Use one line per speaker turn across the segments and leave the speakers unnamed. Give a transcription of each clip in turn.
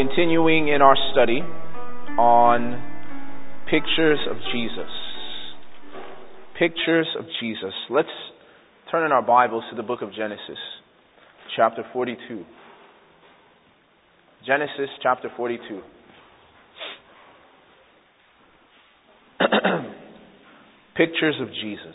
continuing in our study on pictures of Jesus. Pictures of Jesus. Let's turn in our Bibles to the book of Genesis, chapter 42. Genesis chapter 42. Pictures of Jesus.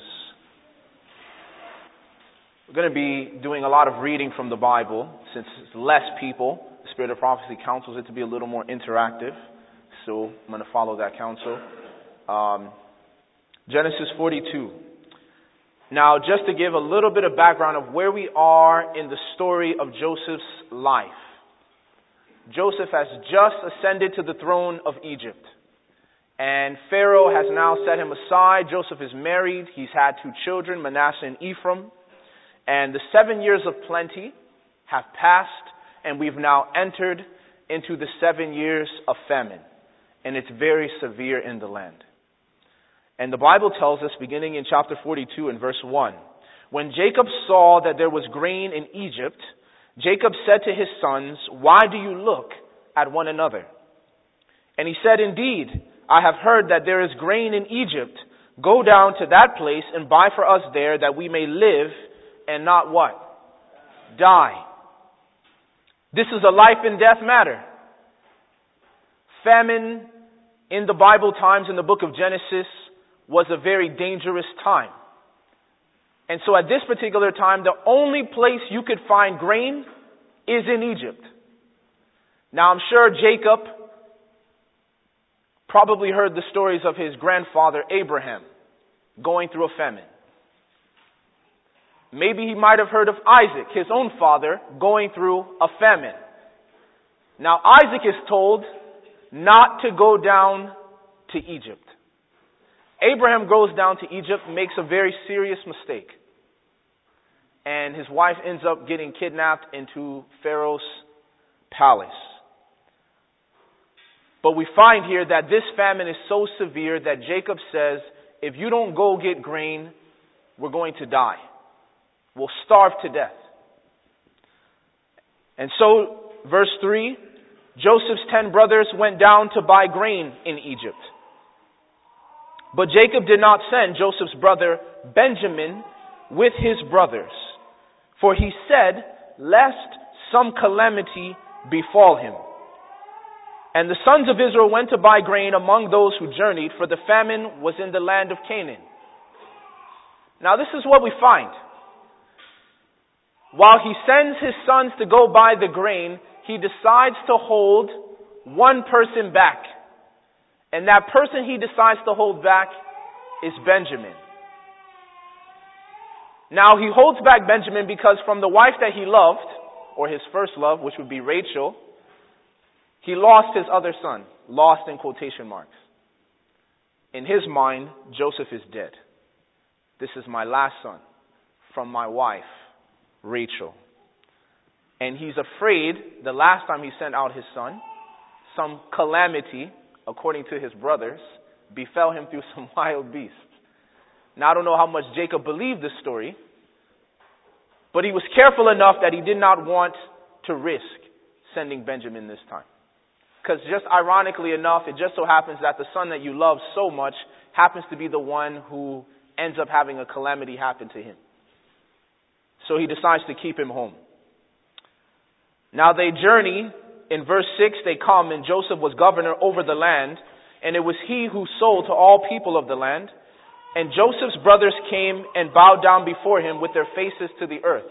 We're going to be doing a lot of reading from the Bible. Since it's less people, the Spirit of Prophecy counsels it to be a little more interactive. So I'm going to follow that counsel. Genesis 42. Now, just to give a little bit of background of where we are in the story of Joseph's life. Joseph has just ascended to the throne of Egypt. And Pharaoh has now set him aside. Joseph is married. He's had 2 children, Manasseh and Ephraim. And the 7 years of plenty have passed, and we've now entered into the 7 years of famine. And it's very severe in the land. And the Bible tells us, beginning in chapter 42 and verse 1, when Jacob saw that there was grain in Egypt, Jacob said to his sons, "Why do you look at one another?" And he said, "Indeed, I have heard that there is grain in Egypt. Go down to that place and buy for us there, that we may live and not what? Die." This is a life and death matter. Famine in the Bible times, in the book of Genesis, was a very dangerous time. And so at this particular time, the only place you could find grain is in Egypt. Now I'm sure Jacob probably heard the stories of his grandfather Abraham going through a famine. Maybe he might have heard of Isaac, his own father, going through a famine. Now Isaac is told not to go down to Egypt. Abraham goes down to Egypt, makes a very serious mistake. And his wife ends up getting kidnapped into Pharaoh's palace. But we find here that this famine is so severe that Jacob says, if you don't go get grain, we're going to die. We'll starve to death. And so, verse 3, Joseph's 10 brothers went down to buy grain in Egypt. But Jacob did not send Joseph's brother Benjamin with his brothers, for he said, lest some calamity befall him. And the sons of Israel went to buy grain among those who journeyed, for the famine was in the land of Canaan. Now this is what we find. While he sends his sons to go buy the grain, he decides to hold one person back. And that person he decides to hold back is Benjamin. Now he holds back Benjamin because from the wife that he loved, or his first love, which would be Rachel, he lost his other son. Lost in quotation marks. In his mind, Joseph is dead. This is my last son from my wife, Rachel. And he's afraid the last time he sent out his son, some calamity, according to his brothers, befell him through some wild beasts. Now I don't know how much Jacob believed this story, but he was careful enough that he did not want to risk sending Benjamin this time. Because just ironically enough, it just so happens that the son that you love so much happens to be the one who ends up having a calamity happen to him. So he decides to keep him home. Now they journey. In verse 6, they come, and Joseph was governor over the land, and it was he who sold to all people of the land. And Joseph's brothers came and bowed down before him with their faces to the earth.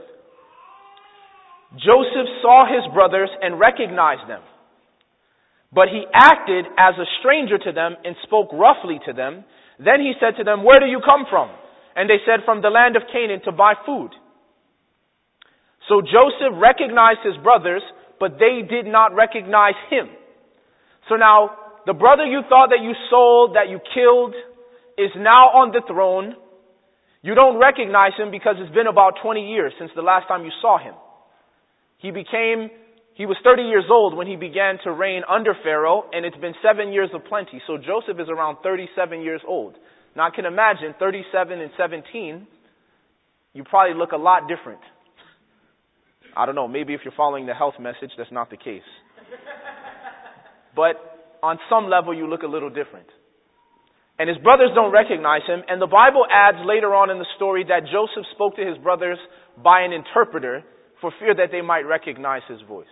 Joseph saw his brothers and recognized them. But he acted as a stranger to them and spoke roughly to them. Then he said to them, "Where do you come from?" And they said, "From the land of Canaan to buy food." So Joseph recognized his brothers, but they did not recognize him. So now, the brother you thought that you sold, that you killed, is now on the throne. You don't recognize him because it's been about 20 years since the last time you saw him. He was 30 years old when he began to reign under Pharaoh, and it's been 7 years of plenty. So Joseph is around 37 years old. Now I can imagine 37 and 17, you probably look a lot different. I don't know, maybe if you're following the health message, that's not the case. but on some level you look a little different. And his brothers don't recognize him, and the Bible adds later on in the story that Joseph spoke to his brothers by an interpreter for fear that they might recognize his voice.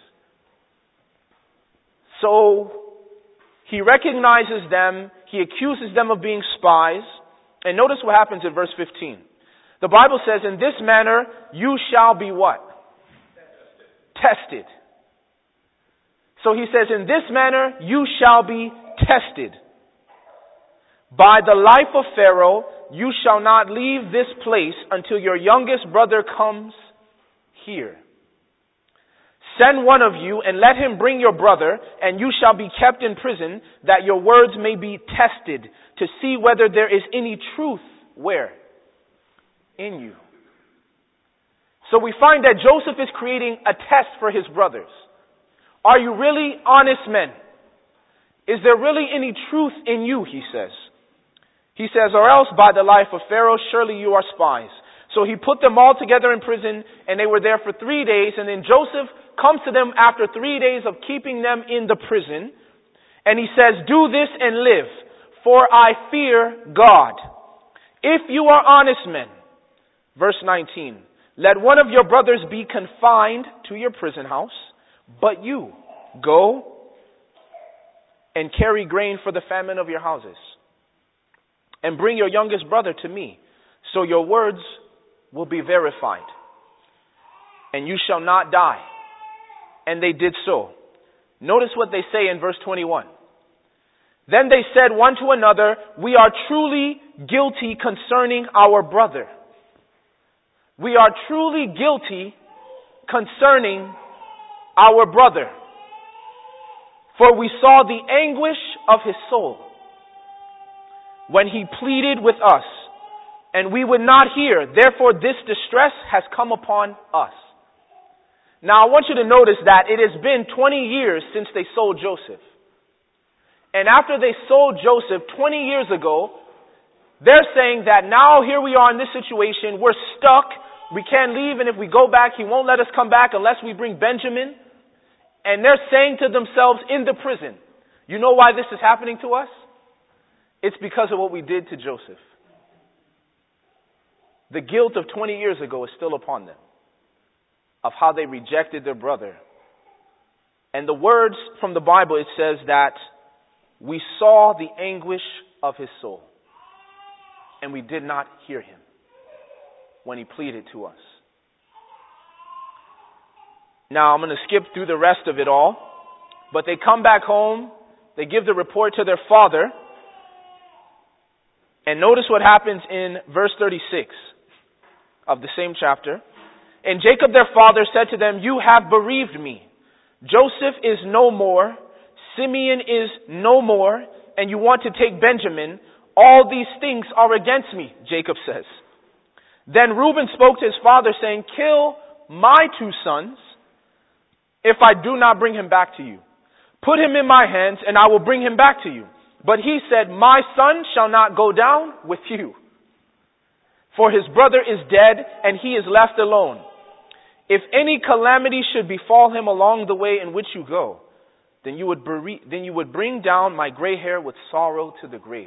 So he recognizes them, he accuses them of being spies, and notice what happens in verse 15. The Bible says, in this manner you shall be what? Tested. So he says, in this manner you shall be tested. By the life of Pharaoh, you shall not leave this place until your youngest brother comes here. Send one of you and let him bring your brother, and you shall be kept in prison, that your words may be tested, to see whether there is any truth. Where? In you. So we find that Joseph is creating a test for his brothers. Are you really honest men? Is there really any truth in you, he says. He says, or else by the life of Pharaoh, surely you are spies. So he put them all together in prison, and they were there for 3 days, and then Joseph comes to them after 3 days of keeping them in the prison, and he says, do this and live, for I fear God. If you are honest men, verse 19, let one of your brothers be confined to your prison house, but you go and carry grain for the famine of your houses, and bring your youngest brother to me, so your words will be verified, and you shall not die. And they did so. Notice what they say in verse 21. Then they said one to another, we are truly guilty concerning our brother. We are truly guilty concerning our brother. For we saw the anguish of his soul when he pleaded with us, and we would not hear. Therefore this distress has come upon us. Now I want you to notice that it has been 20 years since they sold Joseph. And after they sold Joseph 20 years ago, they're saying that now here we are in this situation, we're stuck, we can't leave, and if we go back, he won't let us come back unless we bring Benjamin. And they're saying to themselves in the prison, you know why this is happening to us? It's because of what we did to Joseph. The guilt of 20 years ago is still upon them, of how they rejected their brother. And the words from the Bible, it says that we saw the anguish of his soul, and we did not hear him when he pleaded to us. Now I'm going to skip through the rest of it all, but they come back home, they give the report to their father, and notice what happens in verse 36 of the same chapter. And Jacob their father said to them, you have bereaved me. Joseph is no more, Simeon is no more, and you want to take Benjamin. All these things are against me, Jacob says. Then Reuben spoke to his father, saying, kill my 2 sons if I do not bring him back to you. Put him in my hands, and I will bring him back to you. But he said, my son shall not go down with you, for his brother is dead, and he is left alone. If any calamity should befall him along the way in which you go, then you would bring down my gray hair with sorrow to the grave.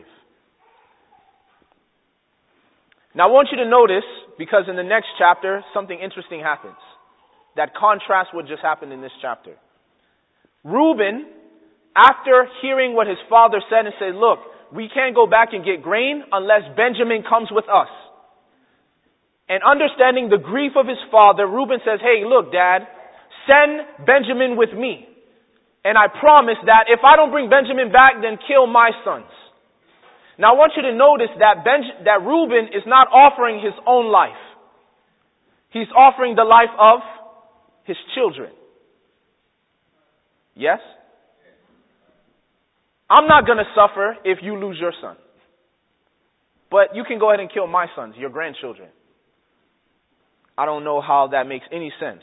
Now I want you to notice, because in the next chapter, something interesting happens that contrasts what just happened in this chapter. Reuben, after hearing what his father said and said, look, we can't go back and get grain unless Benjamin comes with us. And understanding the grief of his father, Reuben says, hey, look, Dad, send Benjamin with me. And I promise that if I don't bring Benjamin back, then kill my sons. Now I want you to notice that Reuben is not offering his own life. He's offering the life of his children. Yes? I'm not going to suffer if you lose your son. But you can go ahead and kill my sons, your grandchildren. I don't know how that makes any sense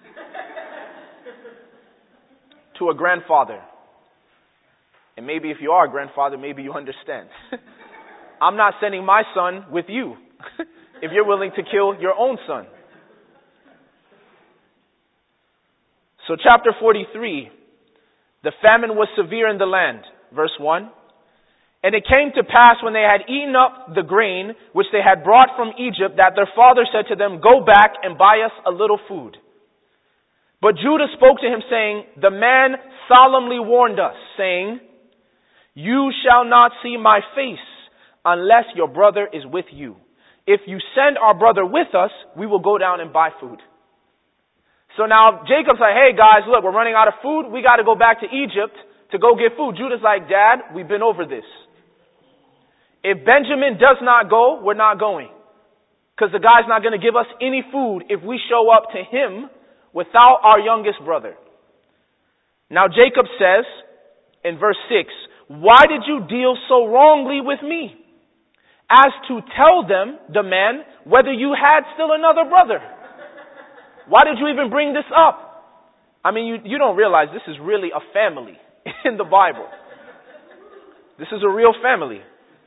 to a grandfather. And maybe if you are a grandfather, maybe you understand. I'm not sending my son with you if you're willing to kill your own son. So chapter 43, The famine was severe in the land. Verse 1. And it came to pass when they had eaten up the grain which they had brought from Egypt, that their father said to them, Go back and buy us a little food. But Judah spoke to him, saying, The man solemnly warned us, saying, You shall not see my face unless your brother is with you. If you send our brother with us, we will go down and buy food. So now Jacob's like, hey guys, look, we're running out of food. We got to go back to Egypt to go get food. Judah's like, Dad, we've been over this. If Benjamin does not go, we're not going. Because the guy's not going to give us any food if we show up to him without our youngest brother. Now Jacob says in verse 6, Why did you deal so wrongly with me, as to tell them, the man, whether you had still another brother? Why did you even bring this up? I mean, you don't realize this is really a family in the Bible. This is a real family.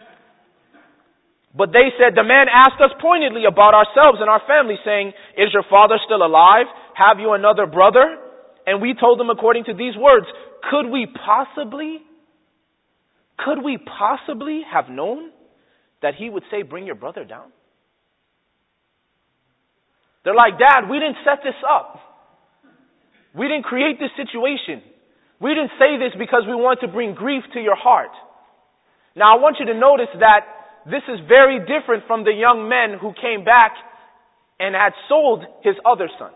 But they said, the man asked us pointedly about ourselves and our family, saying, Is your father still alive? Have you another brother? And we told him according to these words. Could we possibly have known that he would say, Bring your brother down? They're like, Dad, we didn't set this up. We didn't create this situation. We didn't say this because we want to bring grief to your heart. Now I want you to notice that this is very different from the young men who came back and had sold his other son.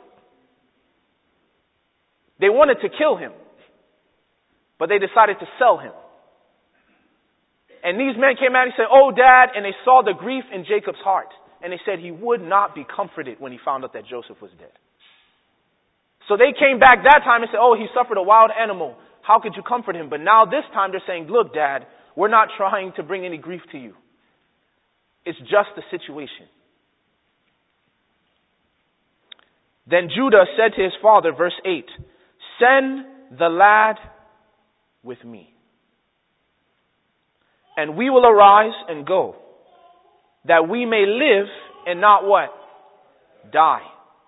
They wanted to kill him, but they decided to sell him. And these men came out and said, Oh, Dad, and they saw the grief in Jacob's heart. And they said he would not be comforted when he found out that Joseph was dead. So they came back that time and said, Oh, he suffered a wild animal. How could you comfort him? But now this time they're saying, Look, Dad, we're not trying to bring any grief to you. It's just the situation. Then Judah said to his father, verse 8, Send the lad with me, and we will arise and go, that we may live and not what? Die.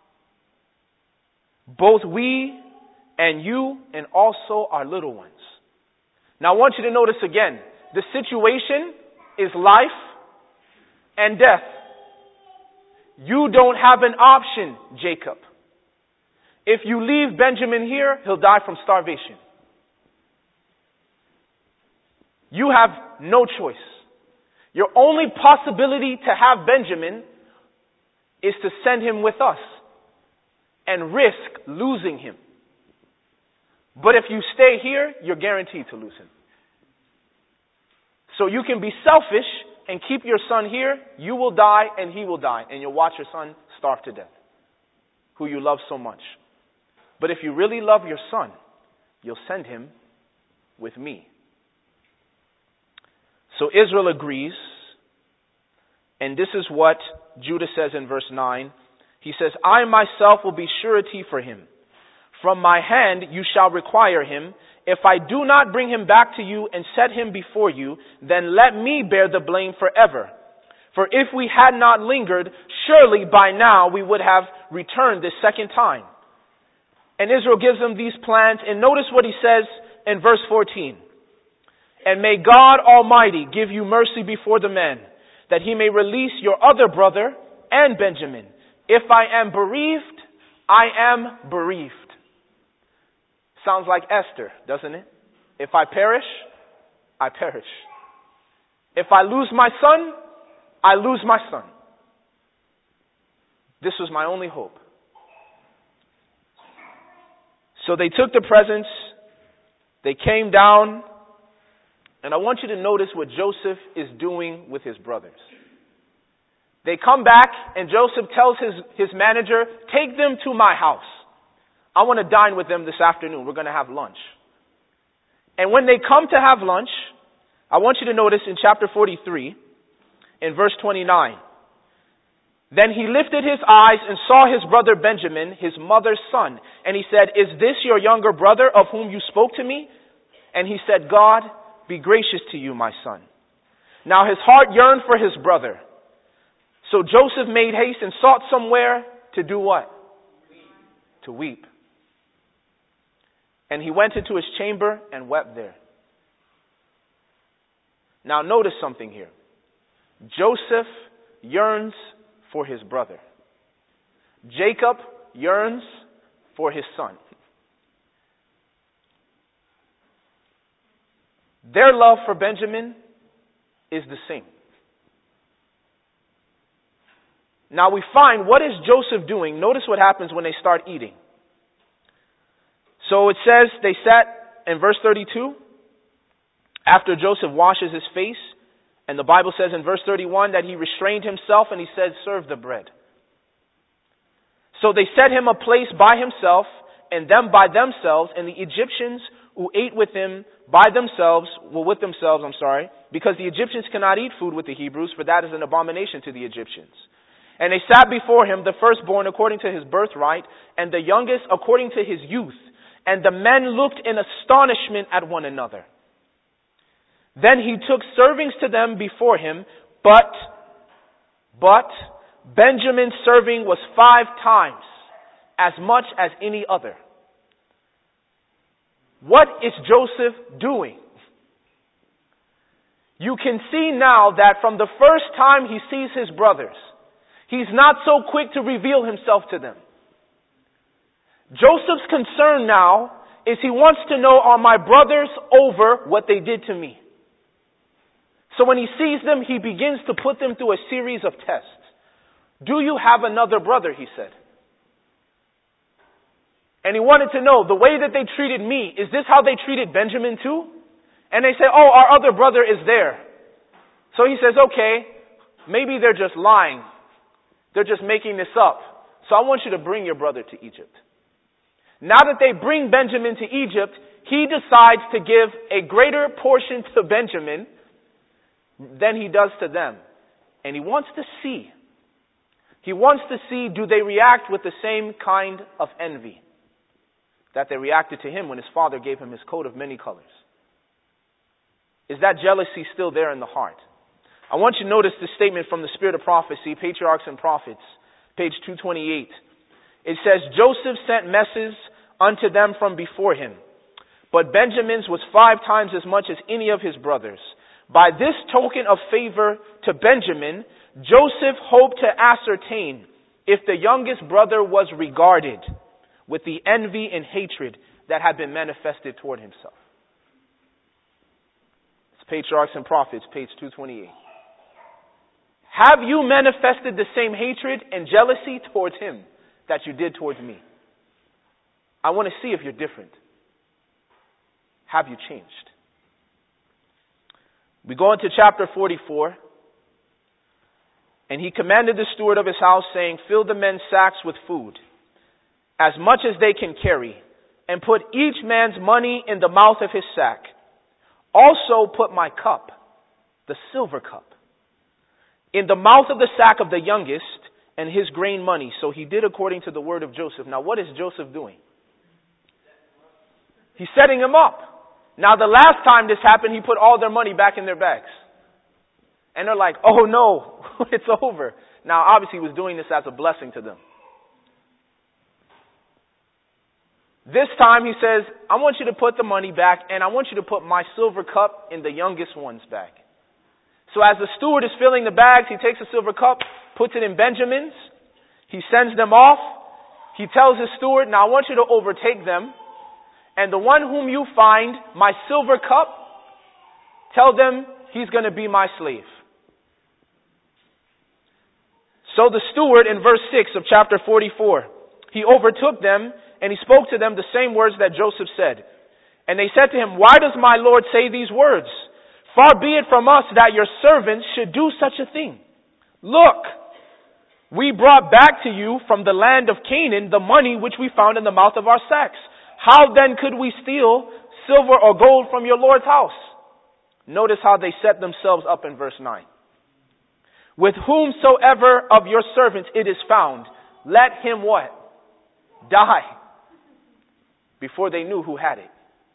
Both we and you and also our little ones. Now I want you to notice again, the situation is life and death. You don't have an option, Jacob. If you leave Benjamin here, he'll die from starvation. You have no choice. Your only possibility to have Benjamin is to send him with us and risk losing him. But if you stay here, you're guaranteed to lose him. So you can be selfish and keep your son here. You will die and he will die. And you'll watch your son starve to death, who you love so much. But if you really love your son, you'll send him with me. So Israel agrees. And this is what Judah says in verse 9. He says, I myself will be surety for him. From my hand you shall require him. If I do not bring him back to you and set him before you, then let me bear the blame forever. For if we had not lingered, surely by now we would have returned this second time. And Israel gives them these plans. And notice what he says in verse 14. And may God Almighty give you mercy before the men, that he may release your other brother and Benjamin. If I am bereaved, I am bereaved. Sounds like Esther, doesn't it? If I perish, I perish. If I lose my son, I lose my son. This was my only hope. So they took the presents, they came down, and I want you to notice what Joseph is doing with his brothers. They come back, and Joseph tells his manager, take them to my house. I want to dine with them this afternoon. We're going to have lunch. And when they come to have lunch, I want you to notice in chapter 43, in verse 29, then he lifted his eyes and saw his brother Benjamin, his mother's son. And he said, is this your younger brother of whom you spoke to me? And he said, God, be gracious to you, my son. Now his heart yearned for his brother. So Joseph made haste and sought somewhere to do what? To weep. And he went into his chamber and wept there. Now notice something here. Joseph yearns for his brother. Jacob yearns for his son. Their love for Benjamin is the same. Now we find, what is Joseph doing? Notice what happens when they start eating. So it says they sat in verse 32 after Joseph washes his face. And the Bible says in verse 31 that he restrained himself and he said, serve the bread. So they set him a place by himself and them by themselves, and the Egyptians who ate with him because the Egyptians cannot eat food with the Hebrews, for that is an abomination to the Egyptians. And they sat before him, the firstborn according to his birthright, and the youngest according to his youth. And the men looked in astonishment at one another. Then he took servings to them before him, but Benjamin's serving was 5 times as much as any other. What is Joseph doing? You can see now that from the first time he sees his brothers, he's not so quick to reveal himself to them. Joseph's concern now is he wants to know, are my brothers over what they did to me? So when he sees them, he begins to put them through a series of tests. Do you have another brother, he said. And he wanted to know, the way that they treated me, is this how they treated Benjamin too? And they say, oh, our other brother is there. So he says, okay, maybe they're just lying. They're just making this up. So I want you to bring your brother to Egypt. Now that they bring Benjamin to Egypt, he decides to give a greater portion to Benjamin than he does to them. And he wants to see. Do they react with the same kind of envy that they reacted to him when his father gave him his coat of many colors? Is that jealousy still there in the heart? I want you to notice the statement from the Spirit of Prophecy, Patriarchs and Prophets, page 228. It says, Joseph sent messages unto them from before him, but Benjamin's was 5 times as much as any of his brothers. By this token of favor to Benjamin, Joseph hoped to ascertain if the youngest brother was regarded with the envy and hatred that had been manifested toward himself. It's Patriarchs and Prophets, page 228. Have you manifested the same hatred and jealousy towards him that you did towards me? I want to see if you're different. Have you changed? We go into chapter 44. And he commanded the steward of his house, saying, fill the men's sacks with food, as much as they can carry, and put each man's money in the mouth of his sack. Also put my cup, the silver cup, in the mouth of the sack of the youngest, and his grain money. So he did according to the word of Joseph. Now what is Joseph doing? He's setting him up. Now the last time this happened, he put all their money back in their bags. And they're like, oh no, it's over. Now obviously he was doing this as a blessing to them. This time he says, I want you to put the money back, and I want you to put my silver cup in the youngest one's bag. So as the steward is filling the bags, he takes a silver cup, puts it in Benjamin's. He sends them off. He tells his steward, now I want you to overtake them. And the one whom you find, my silver cup, tell them he's going to be my slave. So the steward in verse 6 of chapter 44, he overtook them and he spoke to them the same words that Joseph said. And they said to him, why does my Lord say these words? Far be it from us that your servants should do such a thing. Look, we brought back to you from the land of Canaan the money which we found in the mouth of our sacks. How then could we steal silver or gold from your Lord's house? Notice how they set themselves up in verse 9. With whomsoever of your servants it is found, let him what? Die. Before they knew who had it.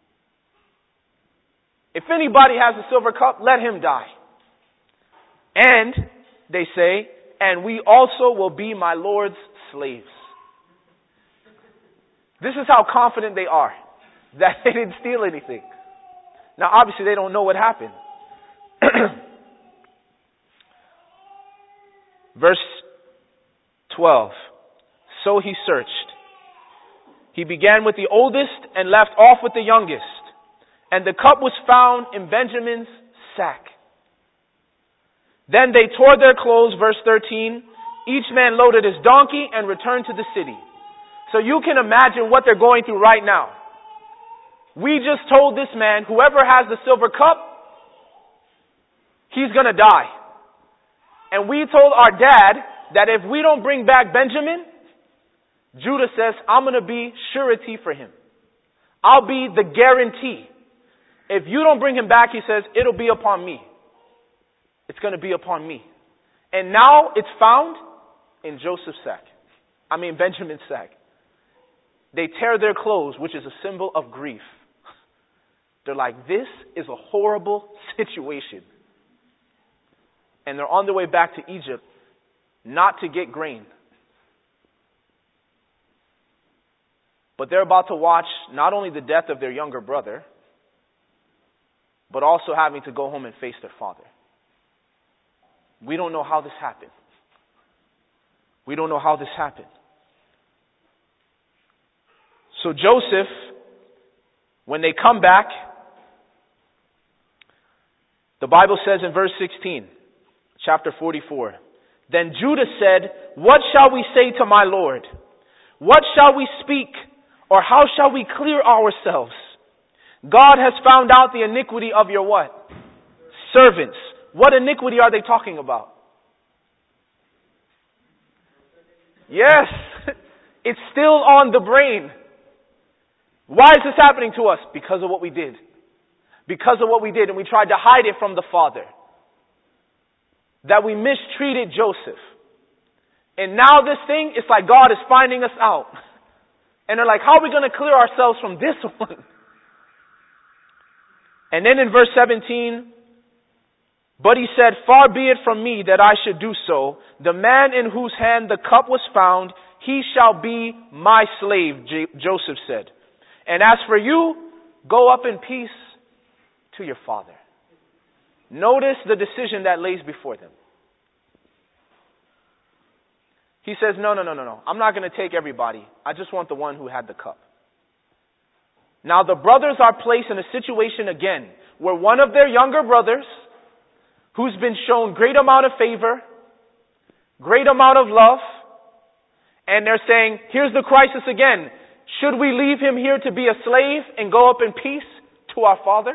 If anybody has a silver cup, let him die. And, they say, and we also will be my Lord's slaves. This is how confident they are. that they didn't steal anything. Now, obviously, they don't know what happened. Verse 12. So he searched. He began with the oldest and left off with the youngest. And the cup was found in Benjamin's sack. Then they tore their clothes, verse 13. Each man loaded his donkey and returned to the city. So you can imagine what they're going through right now. We just told this man, whoever has the silver cup, he's going to die. And we told our dad that if we don't bring back Benjamin, Judah says, I'm going to be surety for him. I'll be the guarantee. If you don't bring him back, he says, it'll be upon me. It's going to be upon me. And now it's found in Benjamin's sack. They tear their clothes, which is a symbol of grief. They're like, this is a horrible situation. And they're on their way back to Egypt, not to get grain. But they're about to watch not only the death of their younger brother, but also having to go home and face their father. We don't know how this happened. We don't know how this happened. So Joseph, when they come back, the Bible says in verse 16, chapter 44, then Judah said, what shall we say to my Lord? What shall we speak? Or how shall we clear ourselves? God has found out the iniquity of your what? Servants. What iniquity are they talking about? Yes, it's still on the brain. Why is this happening to us? Because of what we did. Because of what we did, and we tried to hide it from the Father. That we mistreated Joseph. And now this thing, it's like God is finding us out. And they're like, how are we going to clear ourselves from this one? And then in verse 17, but he said, far be it from me that I should do so. The man in whose hand the cup was found, he shall be my slave, Joseph said. And as for you, go up in peace to your father. Notice the decision that lays before them. He says, no. I'm not going to take everybody. I just want the one who had the cup. Now the brothers are placed in a situation again where one of their younger brothers, who's been shown great amount of favor, great amount of love, and they're saying, here's the crisis again. Should we leave him here to be a slave and go up in peace to our father?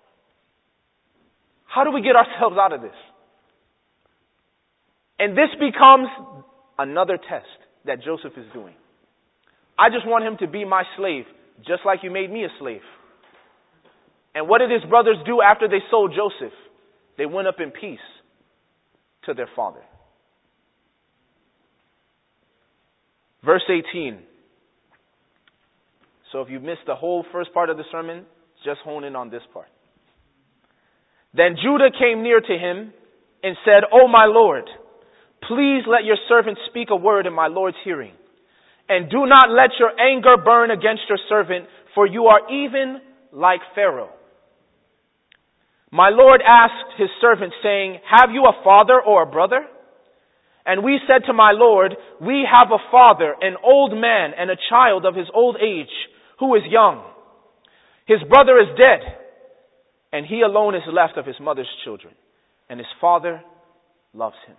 How do we get ourselves out of this? And this becomes another test that Joseph is doing. I just want him to be my slave, just like you made me a slave. And what did his brothers do after they sold Joseph? They went up in peace to their father. Verse 18. So if you missed the whole first part of the sermon, just hone in on this part. Then Judah came near to him and said, O my Lord, please let your servant speak a word in my Lord's hearing. And do not let your anger burn against your servant, for you are even like Pharaoh. My Lord asked his servant, saying, have you a father or a brother? And we said to my Lord, we have a father, an old man, and a child of his old age, who is young. His brother is dead, and he alone is left of his mother's children, and his father loves him.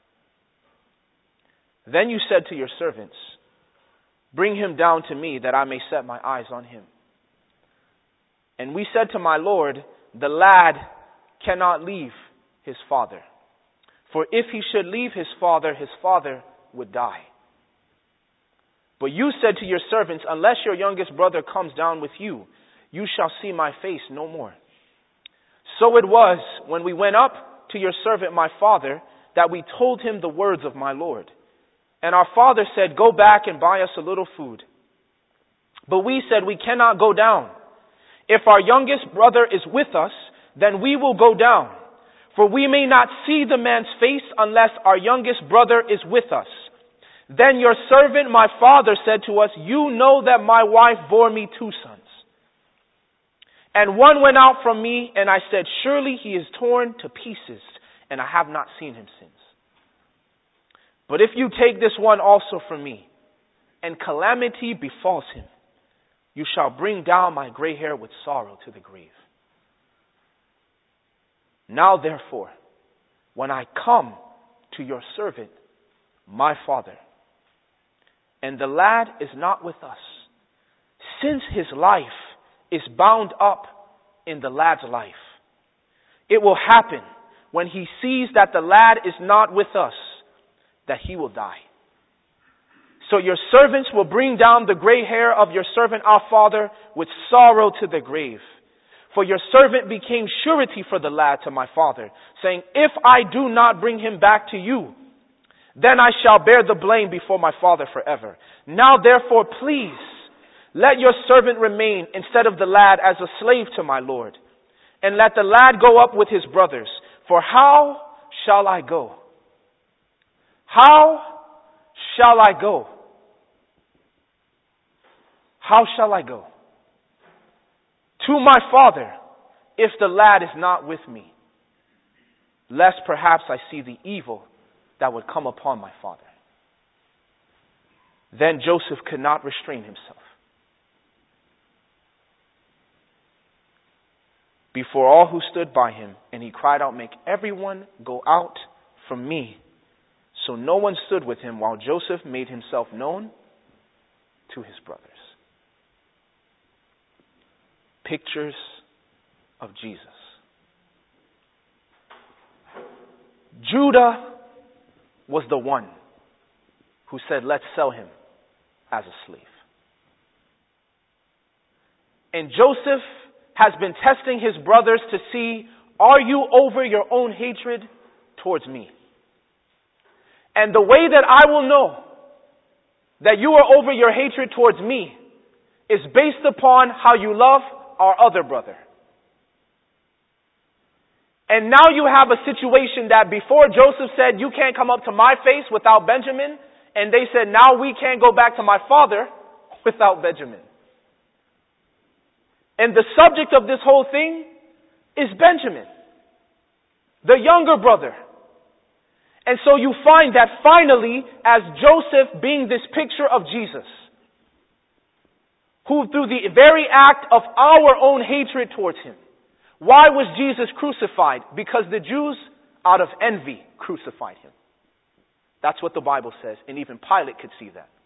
Then you said to your servants, bring him down to me, that I may set my eyes on him. And we said to my Lord, the lad cannot leave his father. For if he should leave his father would die. But you said to your servants, unless your youngest brother comes down with you, you shall see my face no more. So it was, when we went up to your servant my father, that we told him the words of my Lord. And our father said, go back and buy us a little food. But we said, we cannot go down. If our youngest brother is with us, then we will go down. For we may not see the man's face unless our youngest brother is with us. Then your servant, my father, said to us, you know that my wife bore me 2 sons. And one went out from me, and I said, surely he is torn to pieces, and I have not seen him since. But if you take this one also from me, and calamity befalls him, you shall bring down my gray hair with sorrow to the grave. Now therefore, when I come to your servant, my father, and the lad is not with us, since his life is bound up in the lad's life, it will happen when he sees that the lad is not with us, that he will die. So your servants will bring down the gray hair of your servant our father with sorrow to the grave. For your servant became surety for the lad to my father, saying, if I do not bring him back to you, then I shall bear the blame before my father forever. Now therefore, please, let your servant remain instead of the lad as a slave to my lord. And let the lad go up with his brothers. For how shall I go? How shall I go? How shall I go? To my father, if the lad is not with me, lest perhaps I see the evil that would come upon my father. Then Joseph could not restrain himself. Before all who stood by him, and he cried out, make everyone go out from me. So no one stood with him while Joseph made himself known to his brothers. Pictures of Jesus. Judah was the one who said, let's sell him as a slave. And Joseph has been testing his brothers to see, are you over your own hatred towards me? And the way that I will know that you are over your hatred towards me is based upon how you love our other brother. And now you have a situation that before Joseph said, you can't come up to my face without Benjamin. And they said, now we can't go back to my father without Benjamin. And the subject of this whole thing is Benjamin, the younger brother. And so you find that finally, as Joseph being this picture of Jesus, who through the very act of our own hatred towards him. Why was Jesus crucified? Because the Jews, out of envy, crucified him. That's what the Bible says, and even Pilate could see that.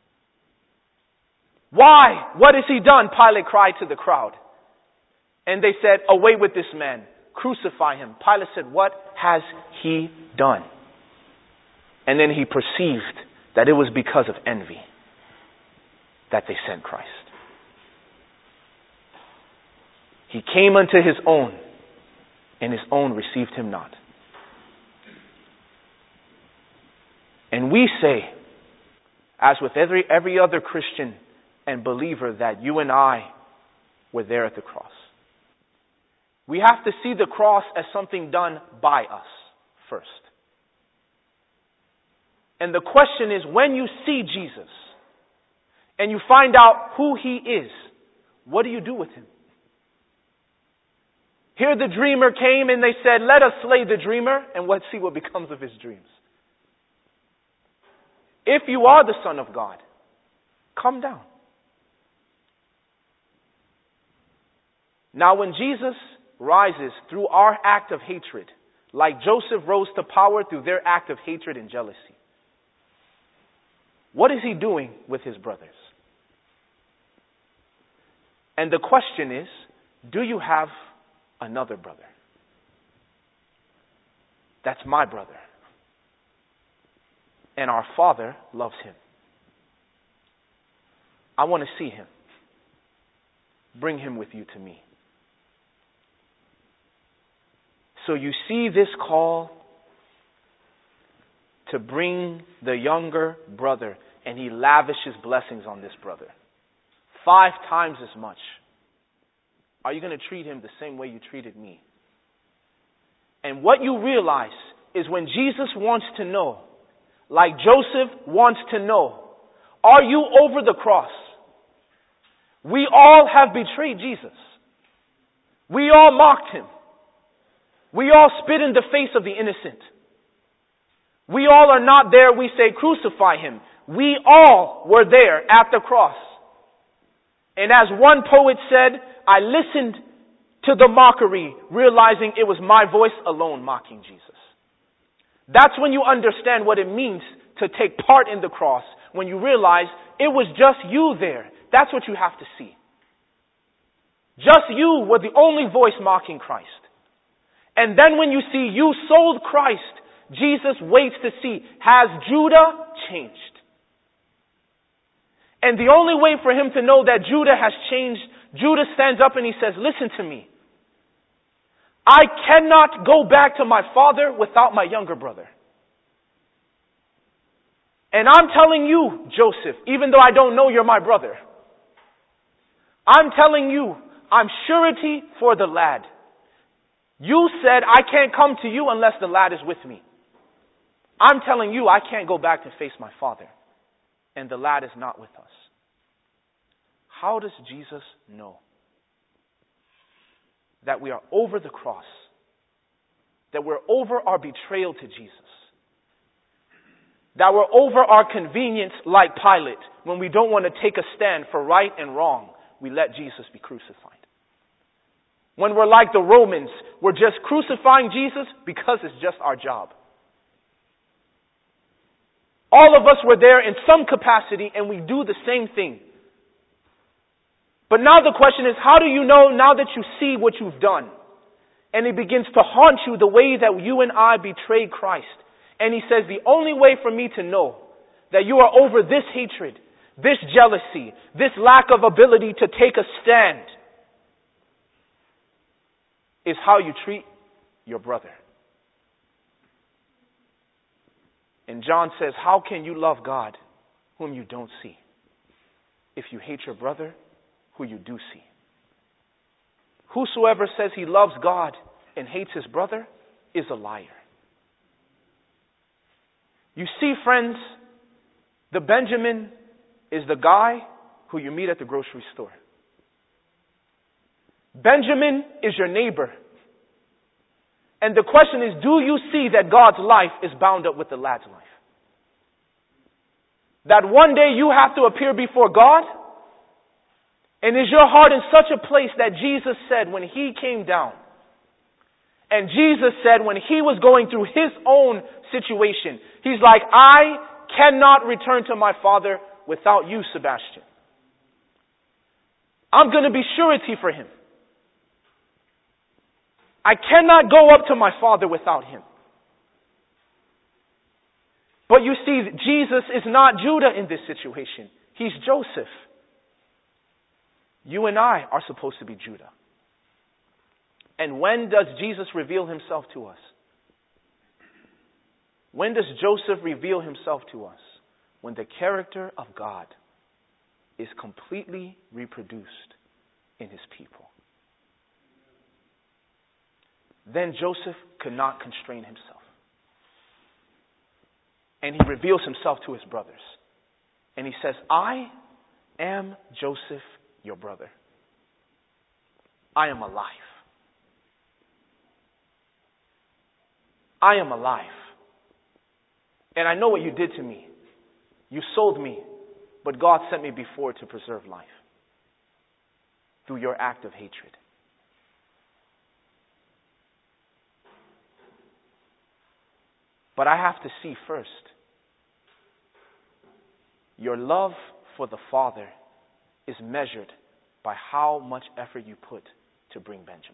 Why? What has he done? Pilate cried to the crowd. And they said, away with this man. Crucify him. Pilate said, what has he done? And then he perceived that it was because of envy that they sent Christ. He came unto his own, and his own received him not. And we say, as with every other Christian and believer, that you and I were there at the cross. We have to see the cross as something done by us first. And the question is, when you see Jesus and you find out who he is, what do you do with him? Here the dreamer came and they said, let us slay the dreamer and let's see what becomes of his dreams. If you are the Son of God, come down. Now when Jesus rises through our act of hatred, like Joseph rose to power through their act of hatred and jealousy, what is he doing with his brothers? And the question is, do you have another brother? That's my brother. And our Father loves him. I want to see him. Bring him with you to me. So you see this call to bring the younger brother, and he lavishes blessings on this brother. 5 times as much. Are you going to treat him the same way you treated me? And what you realize is when Jesus wants to know, like Joseph wants to know, are you over the cross? We all have betrayed Jesus. We all mocked him. We all spit in the face of the innocent. We all are not there. We say, crucify him. We all were there at the cross. And as one poet said, I listened to the mockery, realizing it was my voice alone mocking Jesus. That's when you understand what it means to take part in the cross, when you realize it was just you there. That's what you have to see. Just you were the only voice mocking Christ. And then when you see you sold Christ, Jesus waits to see, has Judah changed? And the only way for him to know that Judah has changed, Judah stands up and he says, listen to me. I cannot go back to my father without my younger brother. And I'm telling you, Joseph, even though I don't know you're my brother, I'm telling you, I'm surety for the lad. You said I can't come to you unless the lad is with me. I'm telling you I can't go back to face my father. And the lad is not with us. How does Jesus know that we are over the cross? That we're over our betrayal to Jesus? That we're over our convenience like Pilate? When we don't want to take a stand for right and wrong, we let Jesus be crucified. When we're like the Romans, we're just crucifying Jesus because it's just our job. All of us were there in some capacity and we do the same thing. But now the question is, how do you know now that you see what you've done? And it begins to haunt you the way that you and I betrayed Christ. And he says, the only way for me to know that you are over this hatred, this jealousy, this lack of ability to take a stand is how you treat your brother. And John says, how can you love God whom you don't see if you hate your brother who you do see? Whosoever says he loves God and hates his brother is a liar. You see, friends, the Benjamin is the guy who you meet at the grocery store. Benjamin is your neighbor. And the question is, do you see that God's life is bound up with the lad's life? That one day you have to appear before God? And is your heart in such a place that Jesus said when he came down, and Jesus said when he was going through his own situation, he's like, I cannot return to my Father without you, Sebastian. I'm going to be surety for him. I cannot go up to my Father without him. But you see, Jesus is not Judah in this situation. He's Joseph. You and I are supposed to be Judah. And when does Jesus reveal himself to us? When does Joseph reveal himself to us? When the character of God is completely reproduced in his people. Then Joseph could not constrain himself. And he reveals himself to his brothers. And he says, I am Joseph, your brother. I am alive. I am alive. And I know what you did to me. You sold me, but God sent me before to preserve life through your act of hatred. But I have to see first, your love for the Father is measured by how much effort you put to bring Benjamin.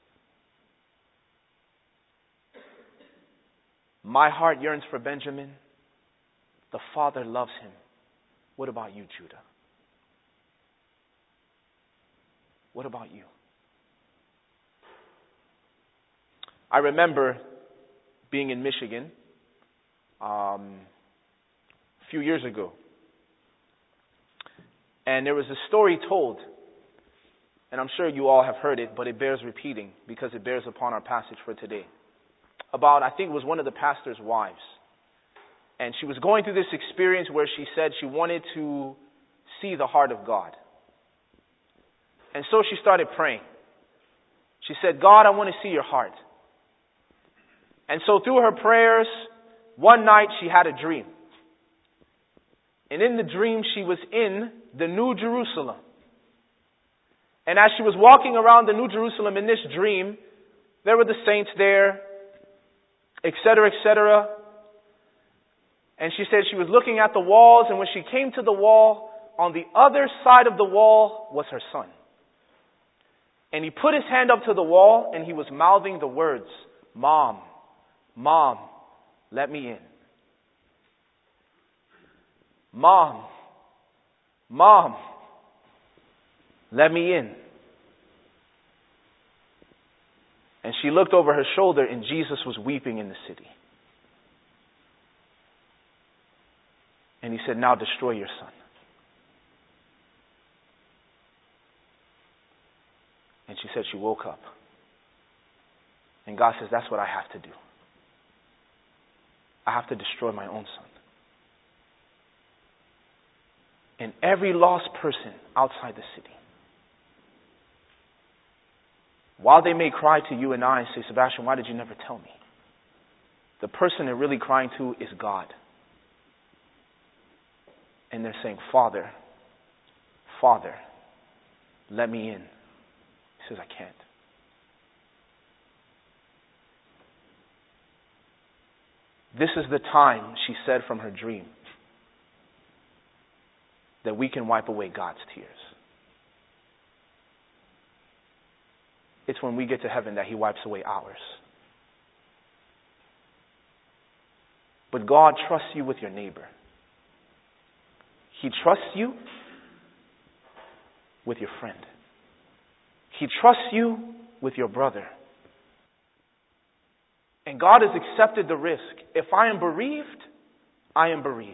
My heart yearns for Benjamin. The Father loves him. What about you, Judah? What about you? I remember being in Michigan a few years ago. And there was a story told, and I'm sure you all have heard it, but it bears repeating because it bears upon our passage for today. About, I think it was one of the pastor's wives. And she was going through this experience where she said she wanted to see the heart of God. And so she started praying. She said, God, I want to see your heart. And so through her prayers, one night she had a dream. And in the dream, she was in the New Jerusalem. And as she was walking around the New Jerusalem in this dream, there were the saints there, etc., etc. And she said she was looking at the walls, and when she came to the wall, on the other side of the wall was her son. And he put his hand up to the wall, and he was mouthing the words, Mom, Mom, let me in. Mom, Mom, let me in. And she looked over her shoulder, and Jesus was weeping in the city. And he said, now destroy your son. And she said she woke up. And God says, that's what I have to do. I have to destroy my own son. And every lost person outside the city, while they may cry to you and I and say, Sebastian, why did you never tell me? The person they're really crying to is God. And they're saying, Father, Father, let me in. He says, I can't. This is the time, she said from her dream, that we can wipe away God's tears. It's when we get to heaven that He wipes away ours. But God trusts you with your neighbor. He trusts you with your friend. He trusts you with your brother. And God has accepted the risk. If I am bereaved, I am bereaved.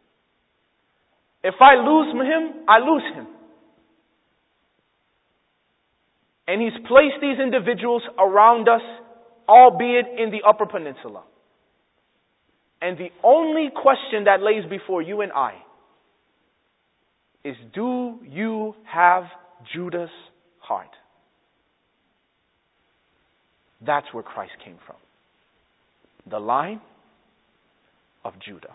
If I lose him, I lose him. And He's placed these individuals around us, albeit in the Upper Peninsula. And the only question that lays before you and I is, do you have Judah's heart? That's where Christ came from. The line of Judah.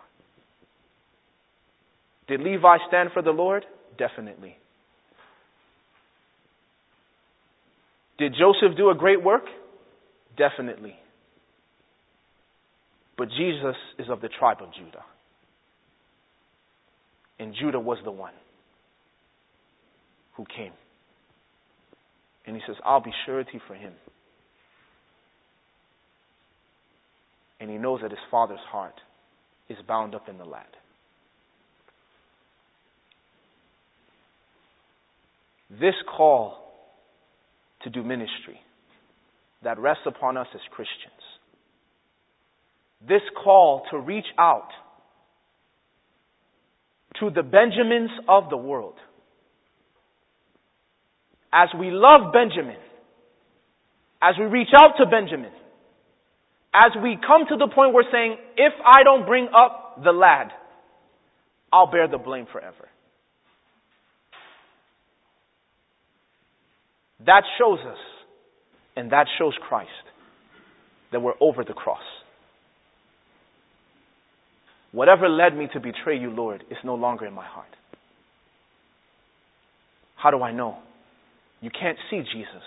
Did Levi stand for the Lord? Definitely. Did Joseph do a great work? Definitely. But Jesus is of the tribe of Judah. And Judah was the one who came. And He says, I'll be surety for him. And he knows that his father's heart is bound up in the lad. This call to do ministry that rests upon us as Christians, this call to reach out to the Benjamins of the world, as we love Benjamin, as we reach out to Benjamin, as we come to the point where saying, if I don't bring up the lad, I'll bear the blame forever. That shows us, and that shows Christ, that we're over the cross. Whatever led me to betray you, Lord, is no longer in my heart. How do I know? You can't see Jesus.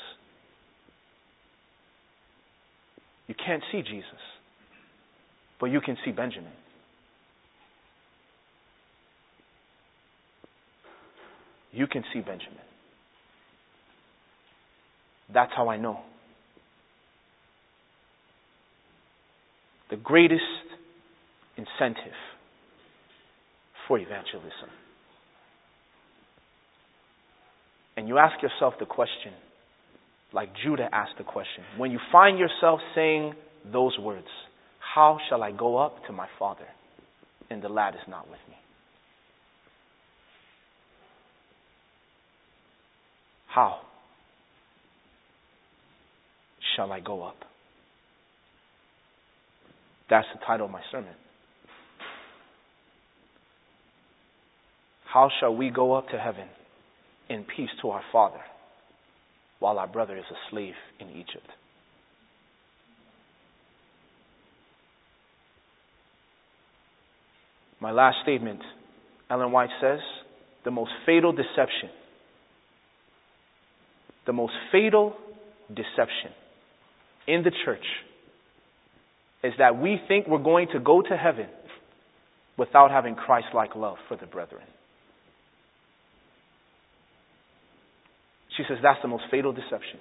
You can't see Jesus. But you can see Benjamin. You can see Benjamin. That's how I know. The greatest incentive for evangelism. And you ask yourself the question, like Judah asked the question, when you find yourself saying those words, how shall I go up to my father and the lad is not with me? How shall I go up? That's the title of my sermon. How shall we go up to heaven in peace to our Father while our brother is a slave in Egypt. My last statement, Ellen White says, the most fatal deception in the church is that we think we're going to go to heaven without having Christ-like love for the brethren. She says that's the most fatal deception.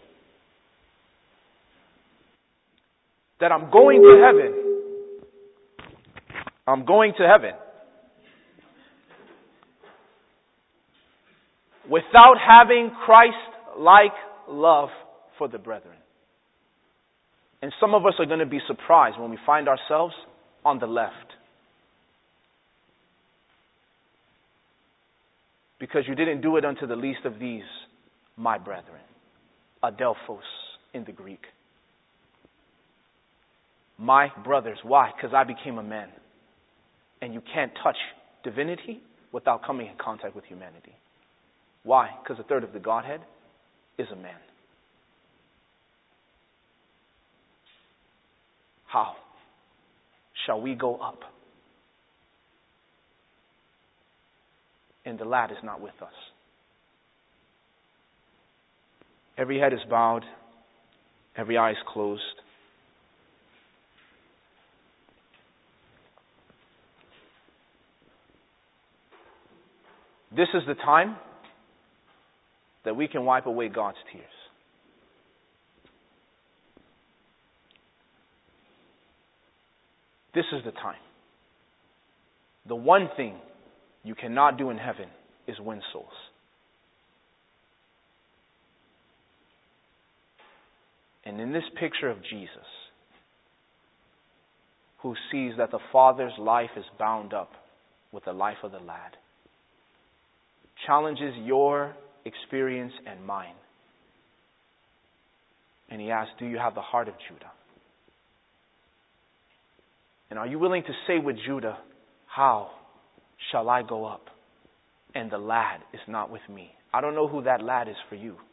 That I'm going to heaven without having Christ-like love for the brethren. And some of us are going to be surprised when we find ourselves on the left. Because you didn't do it unto the least of these, my brethren. Adelphos in the Greek. My brothers. Why? Because I became a man. And you can't touch divinity without coming in contact with humanity. Why? Because a third of the Godhead is a man. How shall we go up? And the lad is not with us. Every head is bowed. Every eye is closed. This is the time that we can wipe away God's tears. This is the time. The one thing you cannot do in heaven is win souls. And in this picture of Jesus, who sees that the Father's life is bound up with the life of the lad, challenges your experience and mine. And he asks, do you have the heart of Judah? And are you willing to say with Judah, how shall I go up? And the lad is not with me. I don't know who that lad is for you.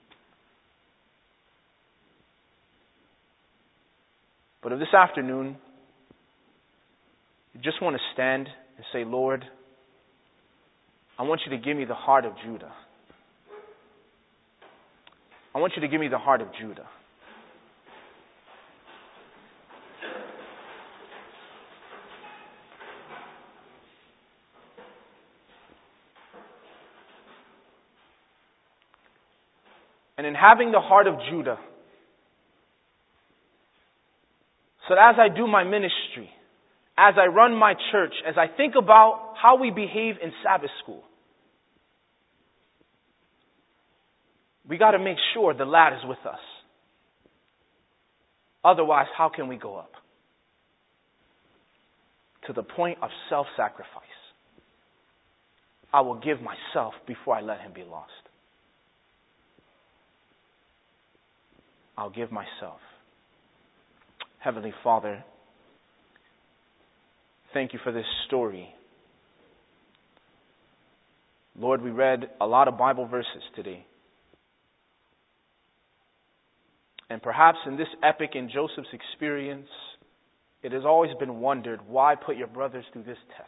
But if this afternoon you just want to stand and say, Lord, I want you to give me the heart of Judah. I want you to give me the heart of Judah. And in having the heart of Judah, so that as I do my ministry, as I run my church, as I think about how we behave in Sabbath school, we got to make sure the lad is with us. Otherwise, how can we go up? To the point of self-sacrifice. I will give myself before I let him be lost. I'll give myself. Heavenly Father, thank you for this story. Lord, we read a lot of Bible verses today. And perhaps in this epic in Joseph's experience, it has always been wondered, why put your brothers through this test?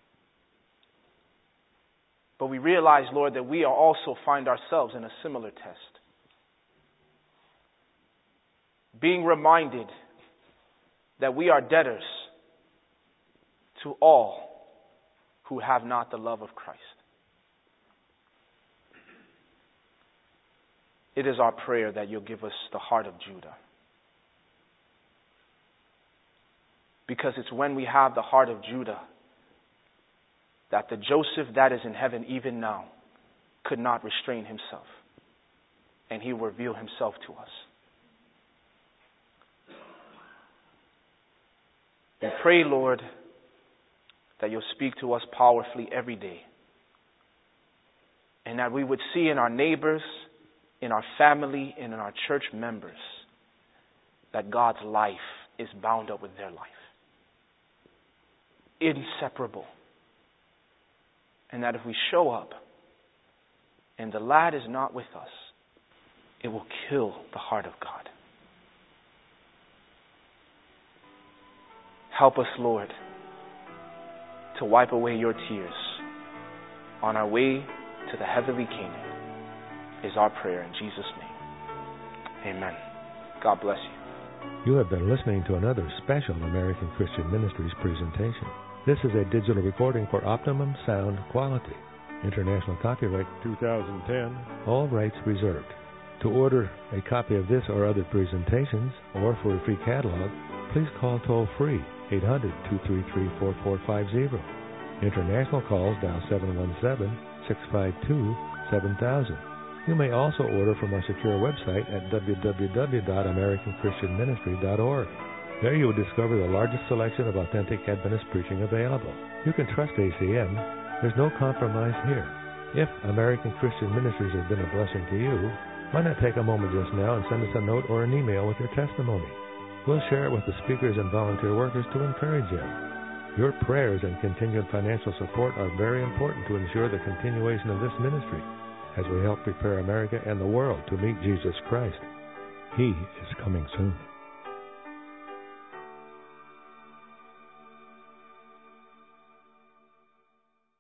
But we realize, Lord, that we also find ourselves in a similar test. Being reminded that we are debtors to all who have not the love of Christ. It is our prayer that you'll give us the heart of Judah. Because it's when we have the heart of Judah that the Joseph that is in heaven even now could not restrain himself. And he will reveal himself to us. We pray, Lord, that you'll speak to us powerfully every day. And that we would see in our neighbors, in our family, and in our church members that God's life is bound up with their life. Inseparable. And that if we show up and the lad is not with us, it will kill the heart of God. Help us, Lord, to wipe away your tears on our way to the heavenly Canaan is our prayer in Jesus' name. Amen. God bless you.
You have been listening to another special American Christian Ministries presentation. This is a digital recording for optimum sound quality. International copyright 2010. All rights reserved. To order a copy of this or other presentations, or for a free catalog, please call toll-free 800-233-4450. International calls dial 717-652-7000. You may also order from our secure website at www.americanchristianministry.org. There you will discover the largest selection of authentic Adventist preaching available. You can trust ACM. There's no compromise here. If American Christian Ministries has been a blessing to you, why not take a moment just now and send us a note or an email with your testimony? We'll share it with the speakers and volunteer workers to encourage them. Your prayers and continued financial support are very important to ensure the continuation of this ministry as we help prepare America and the world to meet Jesus Christ. He is coming soon.